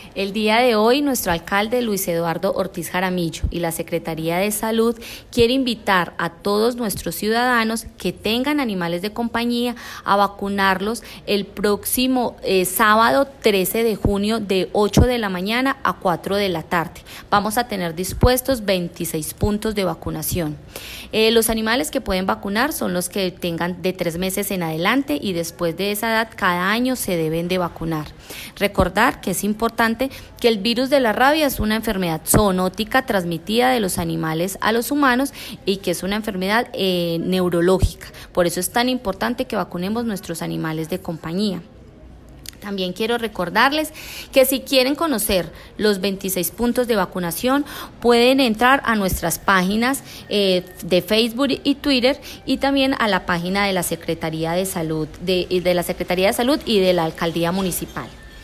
El día de hoy, nuestro alcalde Luis Eduardo Ortiz Jaramillo y la Secretaría de Salud quiere invitar a todos nuestros ciudadanos que tengan animales de compañía a vacunarlos el próximo sábado 13 de junio de 8 de la mañana a 4 de la tarde. Vamos a tener dispuestos 26 puntos de vacunación. Los animales que pueden vacunar son los que tengan de 3 meses en adelante y después de esa edad cada año se deben de vacunar. Recordar que es importante que el virus de la rabia es una enfermedad zoonótica transmitida de los animales a los humanos y que es una enfermedad neurológica. Por eso es tan importante que vacunemos nuestros animales de compañía. También quiero recordarles que si quieren conocer los 26 puntos de vacunación, pueden entrar a nuestras páginas de Facebook y Twitter y también a la página de la Secretaría de Salud, de la Secretaría de Salud y de la Alcaldía Municipal.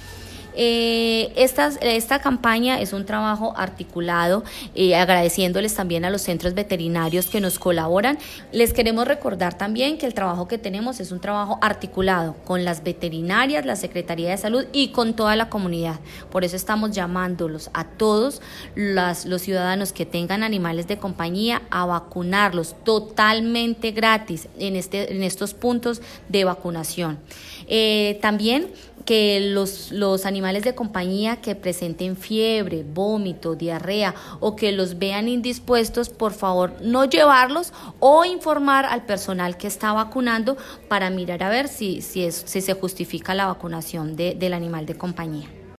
Esta campaña es un trabajo articulado, agradeciéndoles también a los centros veterinarios que nos colaboran. Les queremos recordar también que el trabajo que tenemos es un trabajo articulado con las veterinarias, la Secretaría de Salud y con toda la comunidad. Por eso estamos llamándolos a todos los ciudadanos que tengan animales de compañía a vacunarlos totalmente gratis en estos puntos de vacunación. También que los animales de compañía que presenten fiebre, vómito, diarrea o que los vean indispuestos, por favor no llevarlos o informar al personal que está vacunando para mirar a ver si se justifica la vacunación del animal de compañía.